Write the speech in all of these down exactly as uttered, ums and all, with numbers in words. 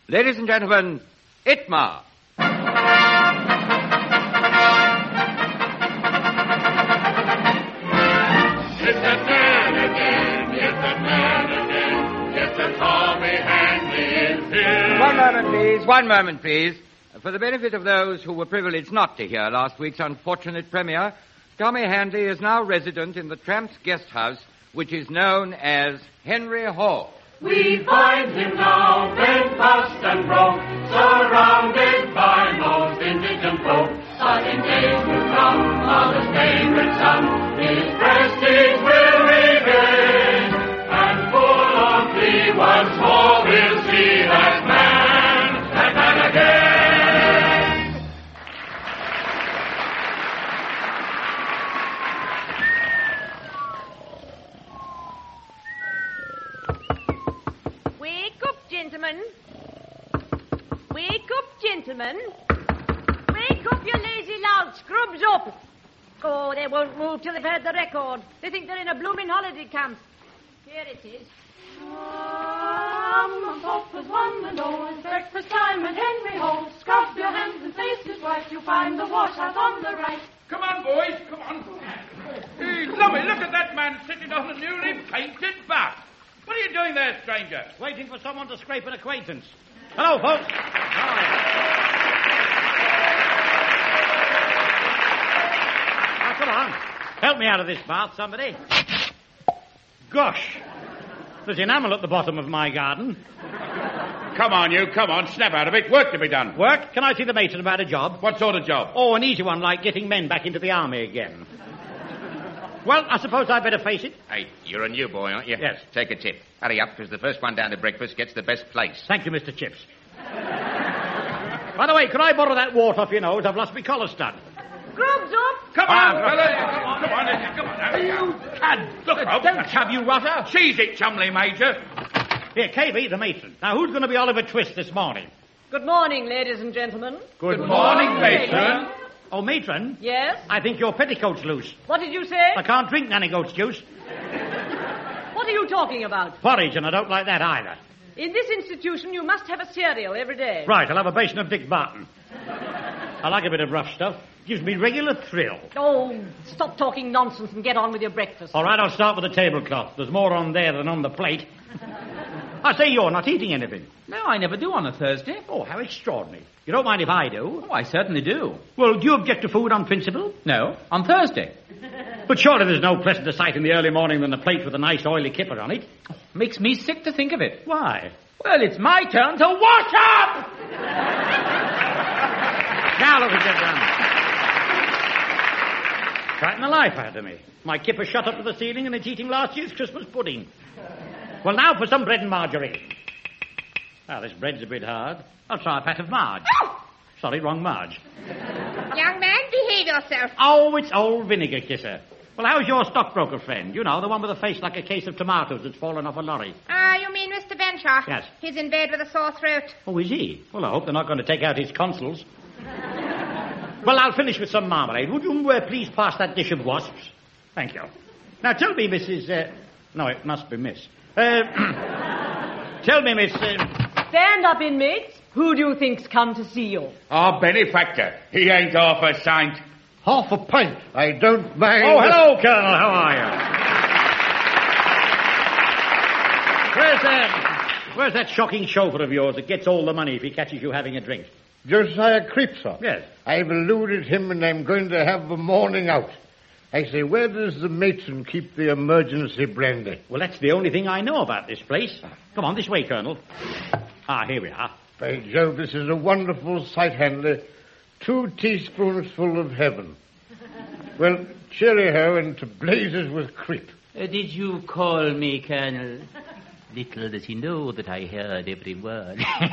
Ladies and gentlemen, Itmar. It's that man again, it's that man again, it's the Tommy Hanley is here. One moment, please, one moment, please. For the benefit of those who were privileged not to hear last week's unfortunate premiere, Tommy Hanley is now resident in the Tramps Guest House, which is known as Henry Hall. We find him now, bent, bust, and broke, surrounded by most indigent folk. But in days to come, Father's favorite son, his prestige will regain, and full of glee once more we'll see that man, that man again. Gentlemen. Wake up, gentlemen. Wake up, you lazy lout. Scrubs up. Oh, they won't move till they've heard the record. They think they're in a blooming holiday camp. Here it is. Um, hope was one and all. It's breakfast time at Henry Hall. Scrub your hands and faces right. You'll find the washhouse on the right. Come on, boys. Come on. Hey, lummy, look at that man sitting on a newly painted bath. What are you doing there, stranger? Waiting for someone to scrape an acquaintance. Hello, folks. Hi. Now, come on. Help me out of this bath, somebody. Gosh. There's enamel at the bottom of my garden. Come on, you. Come on. Snap out of it. Work to be done. Work? Can I see the matron about a job? What sort of job? Oh, an easy one, like getting men back into the army again. Well, I suppose I'd better face it. Hey, you're a new boy, aren't you? Yes. Take a tip. Hurry up, because the first one down to breakfast gets the best place. Thank you, Mister Chips. By the way, could I borrow that wart off your nose? I've lost my collar stud. Scrubs up. Come on, fellas. Come on, come on. Hurry you cad. Look out. Don't shove, you rotter. Seize it, Chumley Major. Here, K V, the matron. Now, who's going to be Oliver Twist this morning? Good morning, ladies and gentlemen. Good, Good morning, matron. matron. Oh, matron? Yes? I think your petticoat's loose. What did you say? I can't drink nanny goat's juice. What are you talking about? Porridge, and I don't like that either. In this institution, you must have a cereal every day. Right, I'll have a basin of Dick Barton. I like a bit of rough stuff. Gives me regular thrill. Oh, stop talking nonsense and get on with your breakfast. All right, I'll start with the tablecloth. There's more on there than on the plate. I say you're not eating anything. No, I never do on a Thursday. Oh, how extraordinary. You don't mind if I do? Oh, I certainly do. Well, do you object to food on principle? No, on Thursday. But surely there's no pleasanter sight in the early morning than a plate with a nice oily kipper on it. Oh, makes me sick to think of it. Why? Well, it's my turn to wash up! Now look at you done. Frighten the life out of me. My kipper shut up to the ceiling and it's eating last year's Christmas pudding. Well, now for some bread and margarine. Ah, this bread's a bit hard. I'll try a pat of Marge. Oh! Sorry, wrong Marge. Young man, behave yourself. Oh, it's old Vinegar Kisser. Well, how's your stockbroker friend? You know, the one with a face like a case of tomatoes that's fallen off a lorry. Ah, uh, you mean Mister Benshaw? Yes. He's in bed with a sore throat. Oh, is he? Well, I hope they're not going to take out his consoles. Well, I'll finish with some marmalade. Would you uh, please pass that dish of wasps? Thank you. Now, tell me, Missus Uh... No, it must be Miss. Uh, tell me, Miss... Uh... Stand up, inmates. Who do you think's come to see you? Our benefactor. He ain't half a saint. Half a pint. I don't mind... Oh, hello, Colonel. How are you? Where's that... Where's that shocking chauffeur of yours that gets all the money if he catches you having a drink? Josiah Creep, sir. Yes. I've eluded him and I'm going to have the morning out. I say, where does the matron keep the emergency brandy? Well, that's the only thing I know about this place. Come on, this way, Colonel. Ah, here we are. By Jove, this is a wonderful sight, Handler. Two teaspoonsful of heaven. Well, cheery-ho and to blazes with Creep. Uh, did you call me, Colonel? Little does he know that I heard every word.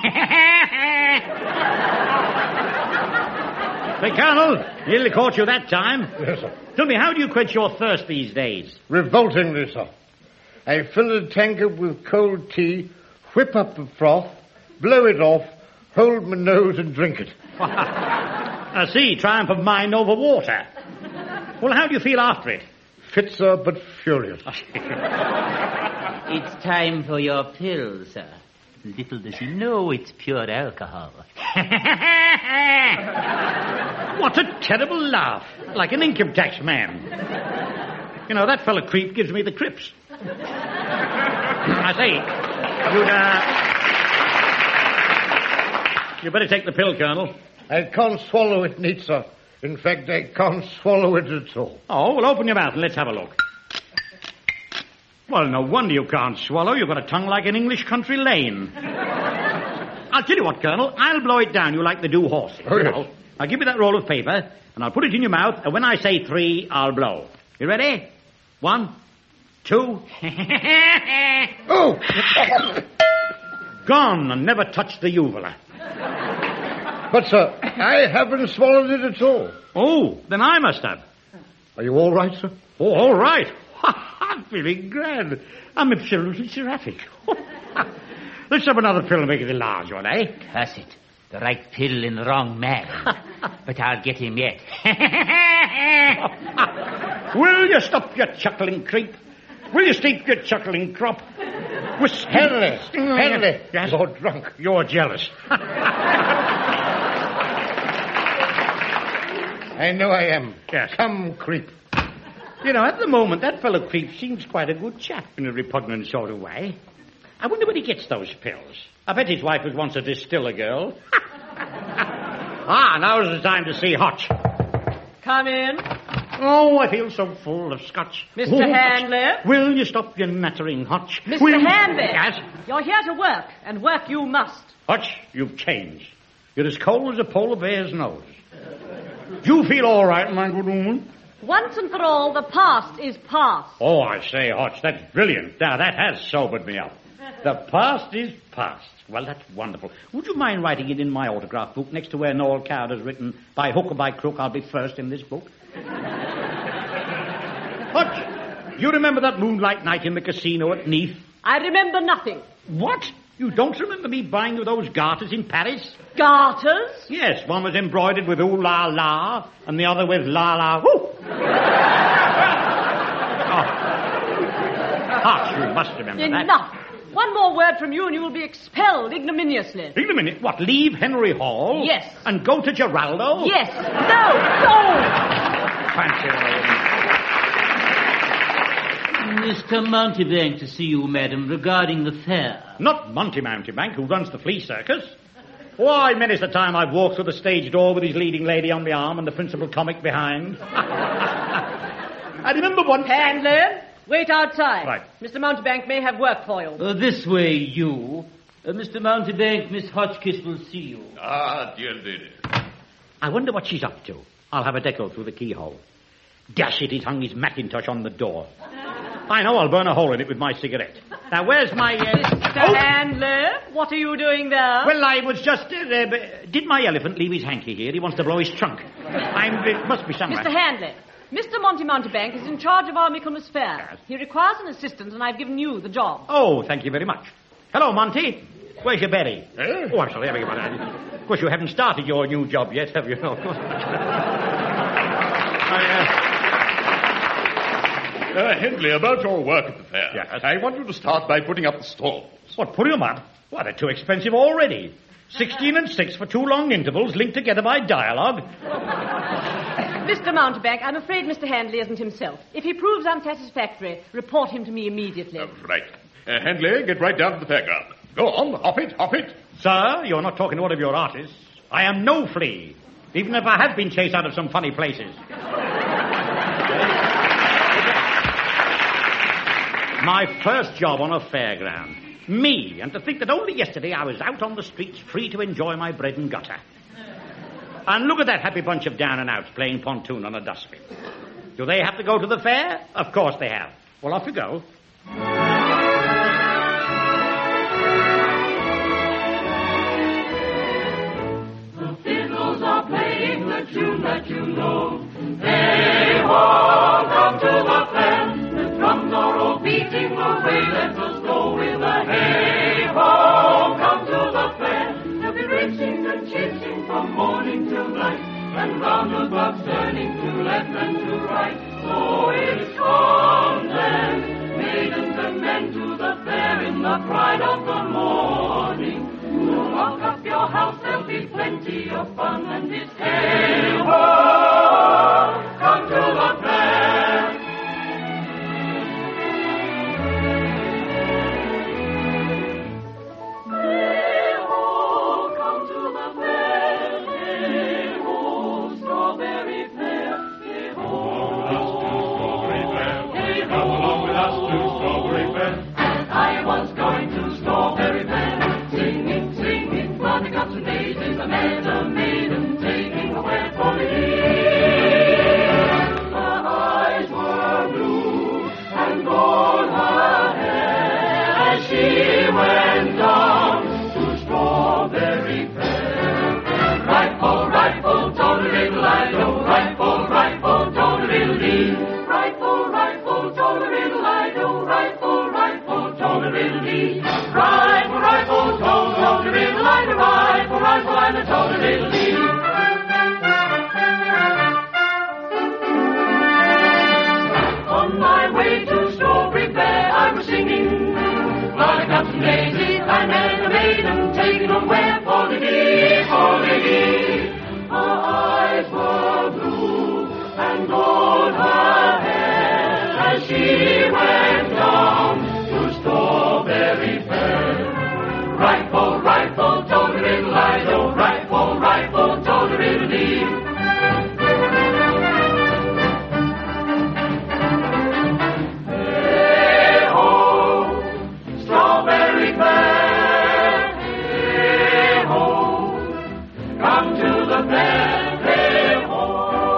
Say, Colonel, nearly caught you that time. Yes, sir. Tell me, how do you quench your thirst these days? Revoltingly, sir. I fill a tankard with cold tea, whip up the froth, blow it off, hold my nose and drink it. I see, triumph of mind over water. Well, how do you feel after it? Fit, sir, but furious. It's time for your pill, sir. Little does he know it's pure alcohol. What a terrible laugh. Like an income tax man. You know, that fellow creep gives me the crips. I say, you'd, uh... You better take the pill, Colonel. I can't swallow it neat, sir. In fact, I can't swallow it at all. Oh, well, open your mouth and let's have a look. Well, no wonder you can't swallow. You've got a tongue like an English country lane. I'll tell you what, Colonel. I'll blow it down you like they do horses. Oh, yes. I'll, I'll give you that roll of paper, and I'll put it in your mouth, and when I say three, I'll blow. You ready? One, two... Oh! Gone and never touched the uvula. But, sir, I haven't swallowed it at all. Oh, then I must have. Are you all right, sir? Oh, all right. I'm feeling grand. I'm absolutely seraphic. Let's have another pill and make it a large one, eh? Curse it. The right pill in the wrong man. But I'll get him yet. Will you stop your chuckling, creep? Will you steep your chuckling crop? Whiskey. Henley, Henley, Yes? you're drunk. You're jealous. I know I am. Yes. Come, creep. You know, at the moment, that fellow creep seems quite a good chap in a repugnant sort of way. I wonder where he gets those pills. I bet his wife was once a distiller girl. Ah, now's the time to see Hotch. Come in. Oh, I feel so full of scotch. Mister Oh, Handley? Will you stop your nattering, Hotch? Mister Will you- Handley? Yes? You're here to work, and work you must. Hotch, you've changed. You're as cold as a polar bear's nose. Do you feel all right, my good woman? Once and for all, the past is past. Oh, I say, Hotch, that's brilliant. Now, that has sobered me up. The past is past. Well, that's wonderful. Would you mind writing it in my autograph book next to where Noel Coward has written, by hook or by crook, I'll be first in this book? Hotch, you remember that moonlight night in the casino at Neath? I remember nothing. What? You don't remember me buying you those garters in Paris? Garters? Yes, one was embroidered with ooh la la, and the other with la la whoo. Oh. Hotch, you must remember that. Enough. One more word from you and you will be expelled ignominiously. Ignominious? What, leave Henry Hall? Yes. And go to Geraldo? Yes. No. No. Fancy Mister Mountebank to see you, madam, regarding the fair. Not Monty Mountebank, who runs the flea circus. Why, many's the time I've walked through the stage door with his leading lady on the arm and the principal comic behind. I remember one... Handler, wait outside. Right. Mister Mountebank may have work for you. Uh, this way, you. Uh, Mister Mountebank, Miss Hotchkiss will see you. Ah, dear lady. I wonder what she's up to. I'll have a deco through the keyhole. Dash it, he's hung his Macintosh on the door. I know, I'll burn a hole in it with my cigarette. Now, where's my... Uh... Mister Handler, what are you doing there? Well, I was just... Uh, uh, did my elephant leave his hanky here? He wants to blow his trunk. I'm... It must be somewhere. Mister Handley, Mister Monty Mountebank is in charge of our Michaelmas Fair. Yes. He requires an assistant, and I've given you the job. Oh, thank you very much. Hello, Monty. Where's your berry? Eh? Oh, I'm sorry. I beg your pardon. Of course, you haven't started your new job yet, have you? I, uh... Uh, Hindley, about your work at the fair. Yes. I want you to start by putting up the stalls. What, put them up? Why, they're too expensive already. Sixteen and six for two long intervals linked together by dialogue. Mister Mountebank, I'm afraid Mister Handley isn't himself. If he proves unsatisfactory, report him to me immediately. Uh, right. Uh, Handley, get right down to the fairground. Go on, hop it, hop it. Sir, you're not talking to one of your artists. I am no flea, even if I have been chased out of some funny places. My first job on a fairground. Me, and to think that only yesterday I was out on the streets free to enjoy my bread and gutter. And look at that happy bunch of down and outs playing pontoon on a dustbin. Do they have to go to the fair? Of course they have. Well, off you go. The fiddles are playing the tune that you know. Hey ho, come to the fair. The drums are all beating away. Let us go with a hey ho, come to the fair. There'll be racing and chasing from morning till night, and roundabouts turning to left and to right. So it's come then, maidens and men to the fair in the pride of the morning. sea of fun and it's hey-ho, come to the fair. Hey-ho, come to the fair. Hey-ho, strawberry fair. Come along with us to Strawberry Fair. And I was going to Strawberry Fair, singing, singing, buttercups and daisies. I met a maiden taking away for the year. Her eyes were blue and gold her hair as she went down to Strawberry Fair. Rifle, rifle, toddle-diddle-I-do, rifle, rifle, toddle-diddle-dee. Rifle, rifle, toddle-diddle-I-do, rifle, rifle, toddle-diddle-dee. Rifle, rifle, toddle-diddle-I-do, rifle, rifle, and a toddle-diddle-dee. On my way to Strawberry Fair, I was singing buttercups and daisies. I met a maiden taking them where for the dee, for the dee. Her eyes were blue and gold her hair as she went down to Strawberry Fair. Rifle, rifle, toddle-diddle-I-do, rifle, rifle, toddle-diddle-dee. Hey-ho, Strawberry Fair. Hey-ho, come to the fair. Hey-ho.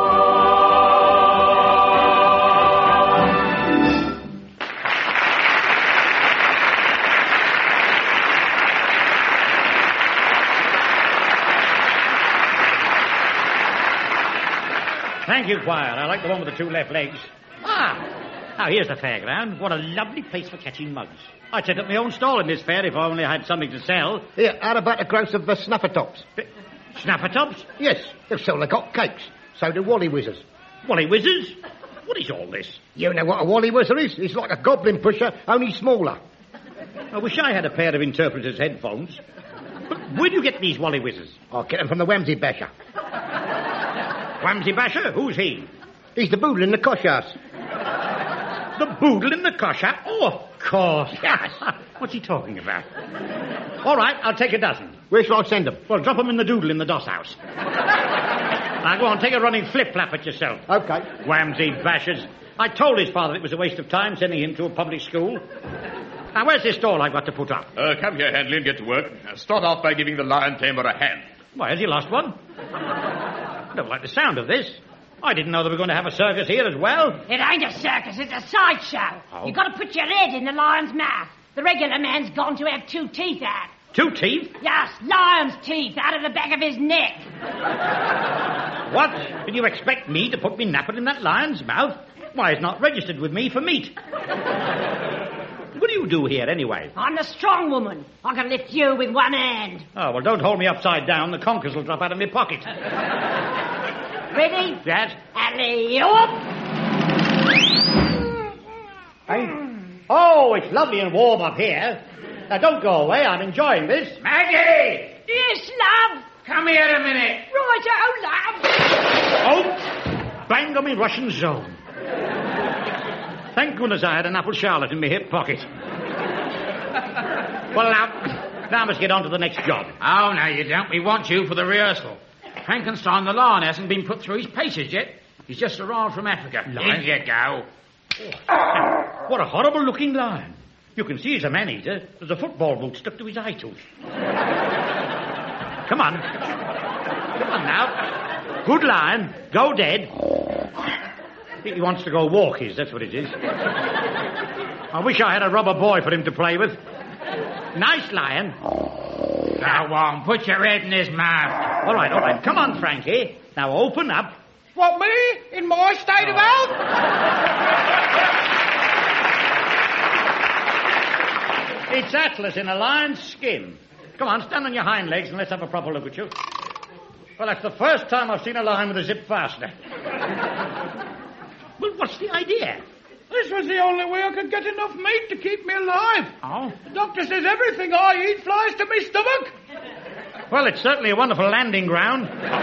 Thank you, choir. I like the one with the two left legs. Ah, now here's the fairground. What a lovely place for catching mugs. I'd set up my own stall in this fair if I only had something to sell. Here, how about a gross of uh, snuffer tops? Snuffer tops? Yes, they've sell like hot cakes. So do Wally Whizzers. Wally Whizzers? What is all this? You know what a Wally Whizzer is? It's like a goblin pusher, only smaller. I wish I had a pair of interpreter's headphones. But where do you get these Wally Whizzers? I'll get them from the Whamsy Basher. Whamsy Basher? Who's he? He's the boodle in the cosh house. The boodle in the cosh house? Oh, of course. Yes. What's he talking about? All right, I'll take a dozen. Where shall I send them? Well, drop them in the doodle in the doss house. Now, go on, take a running flip-flap at yourself. Okay. Whamsy Bashers. I told his father it was a waste of time sending him to a public school. Now, where's this stall I've got to put up? Uh, come here, Handley, and get to work. Uh, start off by giving the lion tamer a hand. Why, has he lost one? I don't like the sound of this. I didn't know they were going to have a circus here as well. It ain't a circus, it's a sideshow. Oh. You've got to put your head in the lion's mouth. The regular man's gone to have two teeth out. Two teeth? Yes, lion's teeth out of the back of his neck. What? Did you expect me to put me napper in that lion's mouth? Why, it's not registered with me for meat. What do you do here, anyway? I'm the strong woman. I can lift you with one hand. Oh, well, don't hold me upside down. The conkers will drop out of my pocket. Ready? Yes? Alley-oop! Hey. Oh, it's lovely and warm up here. Now, don't go away. I'm enjoying this. Maggie! Yes, love. Come here a minute. Right, oh, love. Oh, bang on me Russian zone. Thank goodness I had an apple charlotte in my hip pocket. Well, now, now I must get on to the next job. Oh, no, you don't. We want you for the rehearsal. Frankenstein the lion hasn't been put through his paces yet. He's just arrived from Africa. Lion? In you go. Oh, what a horrible-looking lion. You can see he's a man-eater. There's a football boot stuck to his eye tooth. Come on. Come on now. Good lion. Go dead. He wants to go walkies, that's what it is. I wish I had a rubber boy for him to play with. Nice lion. Go on, put your head in his mouth. All right, all right. Come on, Frankie. Now open up. What, me? In my state of health? It's Atlas in a lion's skin. Come on, stand on your hind legs and let's have a proper look at you. Well, that's the first time I've seen a lion with a zip fastener. Well, what's the idea? This was the only way I could get enough meat to keep me alive. Oh? The doctor says everything I eat flies to me stomach. Well, it's certainly a wonderful landing ground.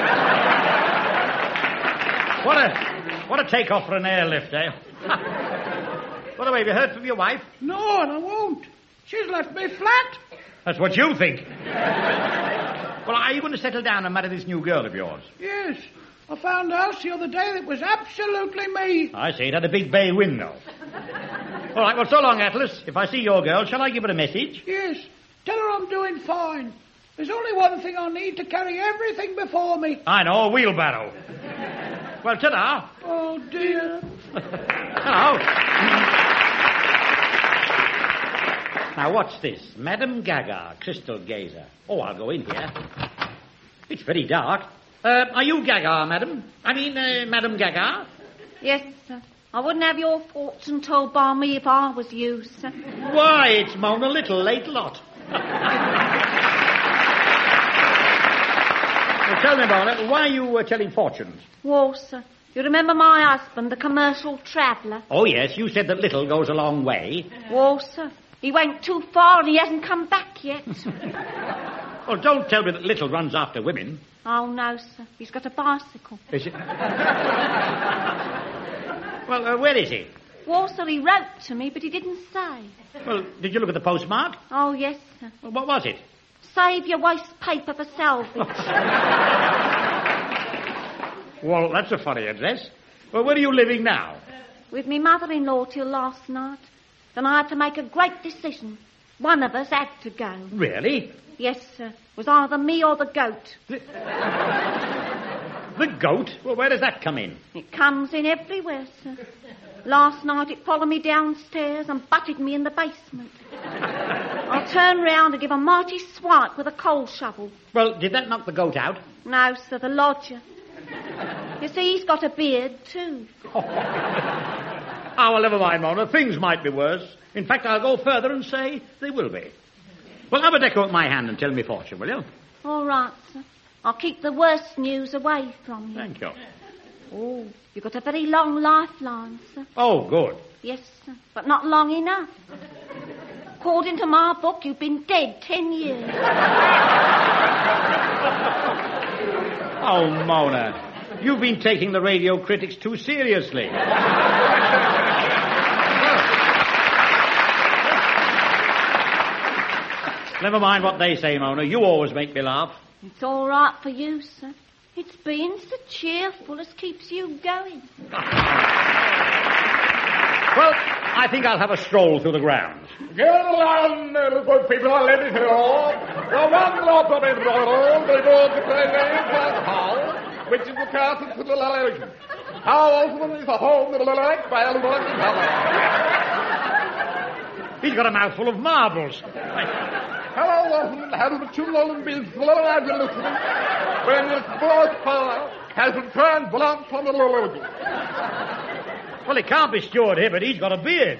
What a what a takeoff for an airlift, eh? By the way, have you heard from your wife? No, and I won't. She's left me flat. That's what you think. Well, are you going to settle down and marry this new girl of yours? Yes. I found a house the other day that was absolutely me. I see. It had a big bay window. All right, well, so long, Atlas. If I see your girl, shall I give her a message? Yes. Tell her I'm doing fine. There's only one thing I need to carry everything before me. I know, a wheelbarrow. Well, ta-da. Oh, dear. Hello. Now, what's this? Madame Gaga, crystal gazer. Oh, I'll go in here. It's very dark. Uh, are you Gaga, madam? I mean, uh, Madame Gaga? Yes, sir. I wouldn't have your fortune told by me if I was you, sir. Why, it's Mona Little, late lot. Well, tell me, Mona, why are you uh, telling fortunes? Well, sir, you remember my husband, the commercial traveller? Oh, yes, you said that little goes a long way. Well, sir, he went too far and he hasn't come back yet. Well, don't tell me that little runs after women. Oh, no, sir. He's got a bicycle. Is it? Well, uh, where is he? Well, sir, he wrote to me, but he didn't say. Well, did you look at the postmark? Oh, yes, sir. Well, what was it? Save your waste paper for salvage. Well, that's a funny address. Well, where are you living now? With me mother-in-law till last night. Then I had to make a great decision. One of us had to go. Really? Yes, sir. It was either me or the goat. The, the goat? Well, where does that come in? It comes in everywhere, sir. Last night it followed me downstairs and butted me in the basement. I turned round to give a mighty swipe with a coal shovel. Well, did that knock the goat out? No, sir, the lodger. You see, he's got a beard, too. Oh, well, never mind, Mona. Things might be worse. In fact, I'll go further and say they will be. Well, have a deco at my hand and tell me fortune, will you? All right, sir. I'll keep the worst news away from you. Thank you. Oh, you've got a very long lifeline, sir. Oh, good. Yes, sir, but not long enough. According to my book, you've been dead ten years. Oh, Mona, you've been taking the radio critics too seriously. Never mind what they say, Mona. You always make me laugh. It's all right for you, sir. It's being so cheerful as keeps you going. Well, I think I'll have a stroll through the grounds. Get along, good people, let me know. The one lot of it, they go to play games at home, which is the castle to the election. How often is the home that will elect by a He's got a mouthful of marbles. How often has the children been slow as listening when the sports power has been turned blunt from the religion? Well, it can't be Stuart Hibbert. He's got a beard.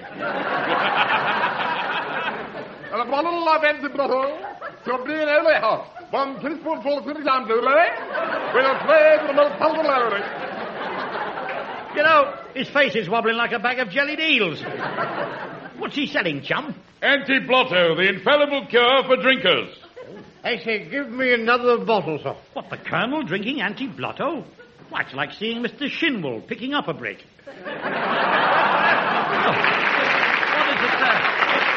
And a bottle of empty bottle to be in every house. One teaspoonful of British Amdulary with a tray of the most popularity. You know, his face is wobbling like a bag of jellied eels. What's he selling, chum? Anti-Blotto, the infallible cure for drinkers. I say, give me another bottle, sir. What, the Colonel drinking Anti-Blotto? Why, it's like seeing Mister Shinwell picking up a brick. Oh. What is it, sir?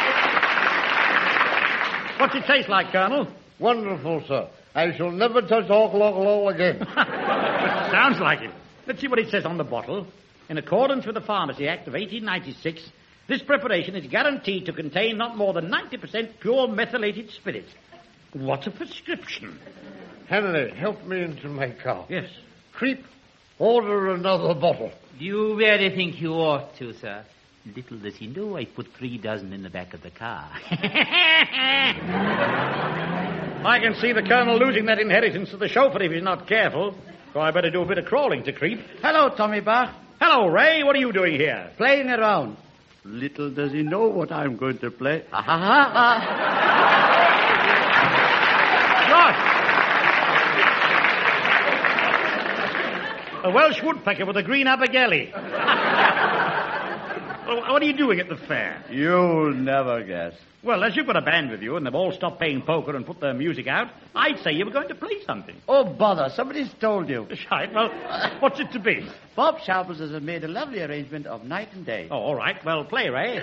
What's it taste like, Colonel? Wonderful, sir. I shall never touch alcohol again. Sounds like it. Let's see what it says on the bottle. In accordance with the Pharmacy Act of eighteen ninety-six, this preparation is guaranteed to contain not more than ninety percent pure methylated spirits. What a prescription. Henry, help me into my car. Yes. Creep, order another bottle. You really think you ought to, sir? Little does he know I put three dozen in the back of the car. I can see the Colonel losing that inheritance to the chauffeur if he's not careful. So I better do a bit of crawling to creep. Hello, Tommy Bach. Hello, Ray. What are you doing here? Playing around. Little does he know what I'm going to play. Ha ha ha ha. What? A Welsh woodpecker with a green abigail. Well, what are you doing at the fair? You'll never guess. Well, as you've got a band with you and they've all stopped playing poker and put their music out, I'd say you were going to play something. Oh, bother. Somebody's told you. Right. Well, what's it to be? Bob Sharples has made a lovely arrangement of night and day. Oh, all right. Well, play, Ray.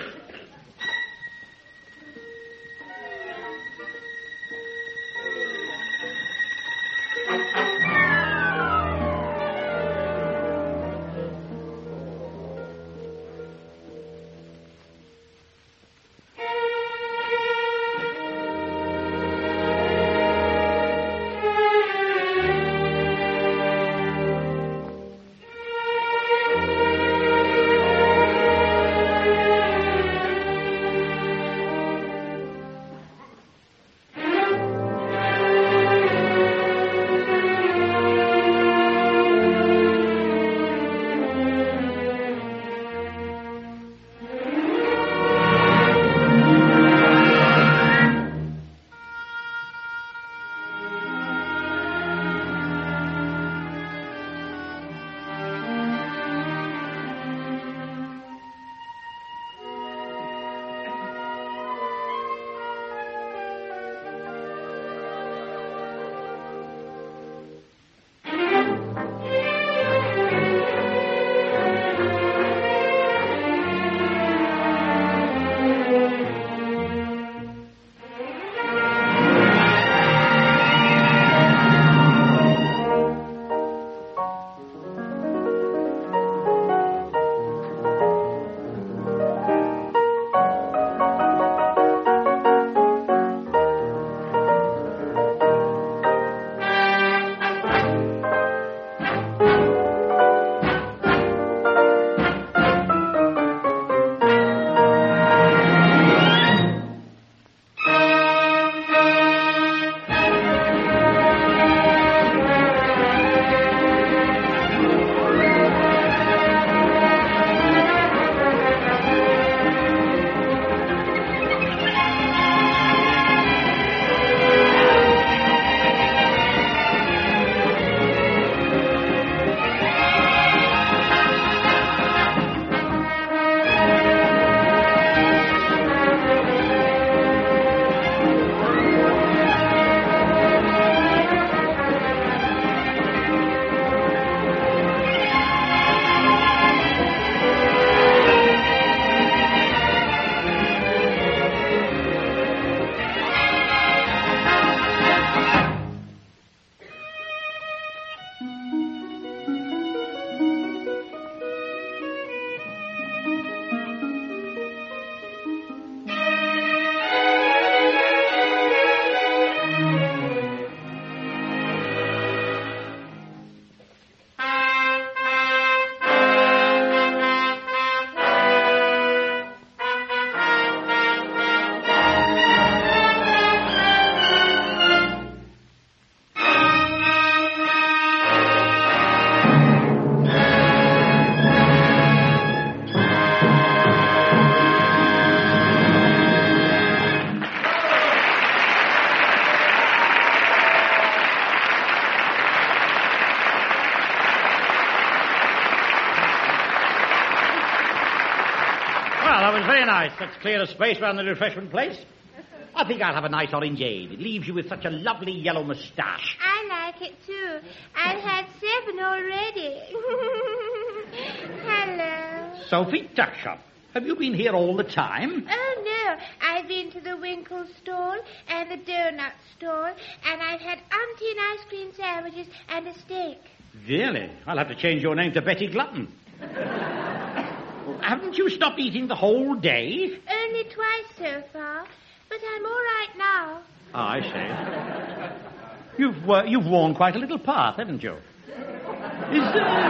Very nice. Let's clear a space round the refreshment place. I think I'll have a nice orangeade. It leaves you with such a lovely yellow moustache. I like it, too. I've had seven already. Hello. Sophie Tuckshop, have you been here all the time? Oh, no. I've been to the Winkle stall and the donut stall, and I've had umpteen ice cream sandwiches and a steak. Really? I'll have to change your name to Betty Glutton. Haven't you stopped eating the whole day? Only twice so far, but I'm all right now. Oh, I see. You've, uh, you've worn quite a little path, haven't you? Is, uh,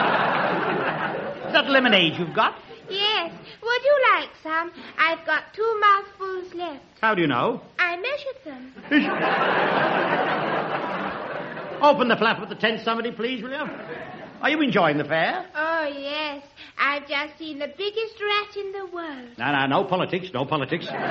is that lemonade you've got? Yes. Would you like some? I've got two mouthfuls left. How do you know? I measured them. Open the flap of the tent, somebody, please, will you? Are you enjoying the fair? Oh, yes. I've just seen the biggest rat in the world. No, no, no politics, no politics. Was it,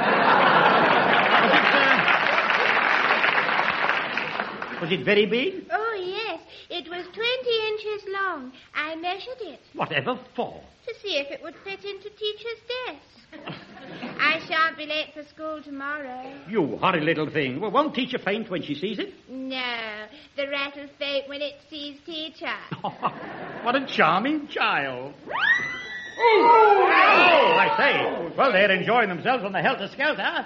uh, was it very big? Oh, yes. It was was twenty inches long. I measured it. Whatever for? To see if it would fit into teacher's desk. I shan't be late for school tomorrow. You horrid little thing. Well, won't teacher faint when she sees it? No, the rat'll faint when it sees teacher. What a charming child. Oh, I say. Well, they're enjoying themselves on the helter-skelter.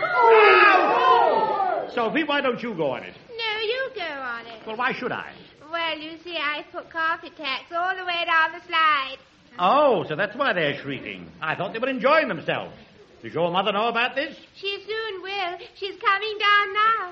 Sophie, why don't you go on it? No, you go on it. Well, why should I? Well, you see, I put coffee tacks all the way down the slide. Oh, so that's why they're shrieking. I thought they were enjoying themselves. Does your mother know about this? She soon will. She's coming down now.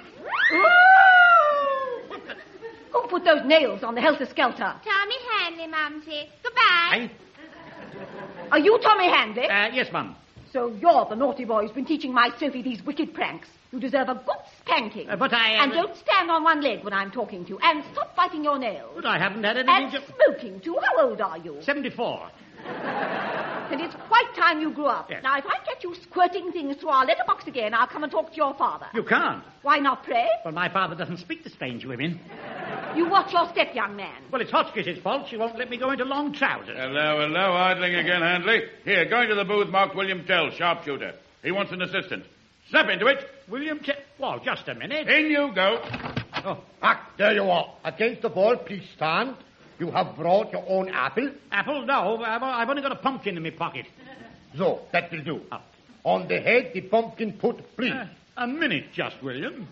Who put those nails on the helter-skelter? Tommy Hanley, Mumsy. Goodbye. I... Are you Tommy Hanley? Uh, yes, Mum. So you're the naughty boy who's been teaching my Sophie these wicked pranks. You deserve a good spanking. Uh, but I... Uh, and don't stand on one leg when I'm talking to you. And stop biting your nails. But I haven't had anything and to... smoking, too. How old are you? Seventy-four. And it's quite time you grew up. Yes. Now, if I get you squirting things through our letterbox again, I'll come and talk to your father. You can't. Why not, pray? Well, my father doesn't speak to strange women. You watch your step, young man. Well, it's Hotchkiss's fault. She won't let me go into long trousers. Hello, hello, idling again, Handley. Here, go into the booth marked William Tell, sharpshooter. He wants an assistant. Snap into it. William Tell... Well, just a minute. In you go. Oh, ah, there you are. Against the wall, please stand. You have brought your own apple? Apple? No, I've, I've only got a pumpkin in my pocket. So, that will do. Oh. On the head, the pumpkin put, please. Uh, a minute, just, William.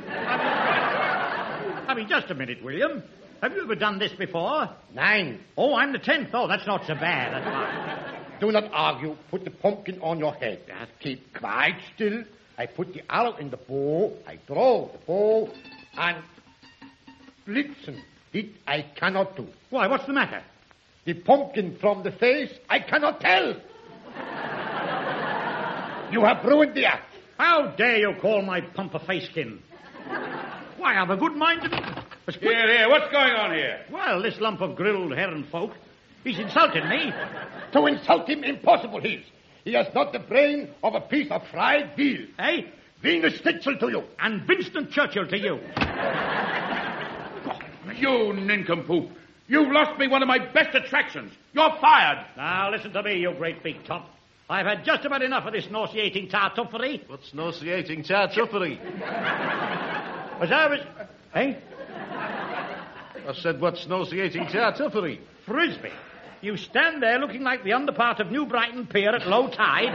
I mean, just a minute, William. Have you ever done this before? Nine. Oh, I'm the tenth. Oh, that's not so bad. That's fine. Do not argue. Put the pumpkin on your head. Yes. Keep quite still. I put the arrow in the bow. I throw the bow. And blitzen. It I cannot do. Why, what's the matter? The pumpkin from the face, I cannot tell. You have ruined the act. How dare you call my pump a face-skin? Why, I've a good mind to... Here, here, what's going on here? Well, this lump of grilled heron folk, he's insulted me. To insult him, impossible he is. He has not the brain of a piece of fried veal. Eh? Venus Stitzel to you. And Winston Churchill to you. You nincompoop. You've lost me one of my best attractions. You're fired. Now, listen to me, you great big top. I've had just about enough of this nauseating tartuffery. What's nauseating tartuffery? As I was... Eh? I said, what's nauseating tartuffery? Frisbee. You stand there looking like the underpart of New Brighton Pier at low tide.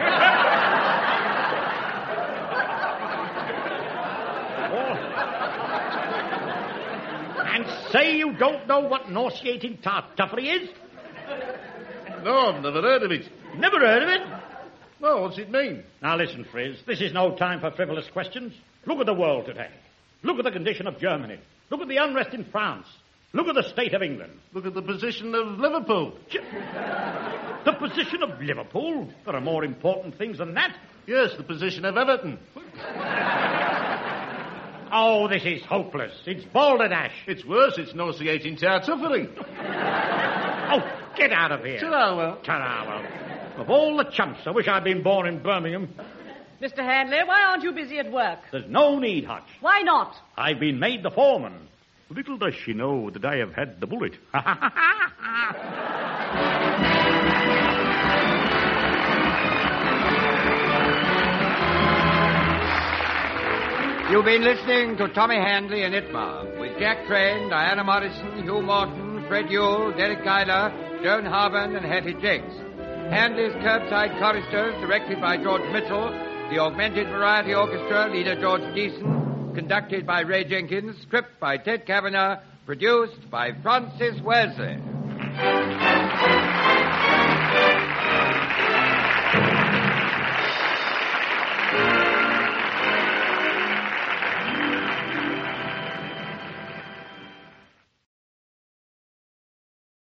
oh. And say you don't know what nauseating tartuffery is? No, I've never heard of it. Never heard of it? No, what's it mean? Now listen, Frizz, this is no time for frivolous questions. Look at the world today. Look at the condition of Germany. Look at the unrest in France. Look at the state of England. Look at the position of Liverpool. The position of Liverpool? There are more important things than that. Yes, the position of Everton. Oh, this is hopeless. It's balderdash. It's worse. It's nauseating tartuffery. Oh, get out of here. Ta-ra, well. Ta-ra, well. Of all the chumps, I wish I'd been born in Birmingham. Mister Handley, why aren't you busy at work? There's no need, Hutch. Why not? I've been made the foreman. Little does she know that I have had the bullet. You've been listening to Tommy Handley and Itmar with Jack Crane, Diana Morrison, Hugh Morton, Fred Yule, Derek Guyler, Joan Harban, and Hattie Jakes. Handley's Curbside Choristers, directed by George Mitchell. The Augmented Variety Orchestra, leader George Deason. Conducted by Ray Jenkins. Script by Ted Kavanagh. Produced by Francis Wesley.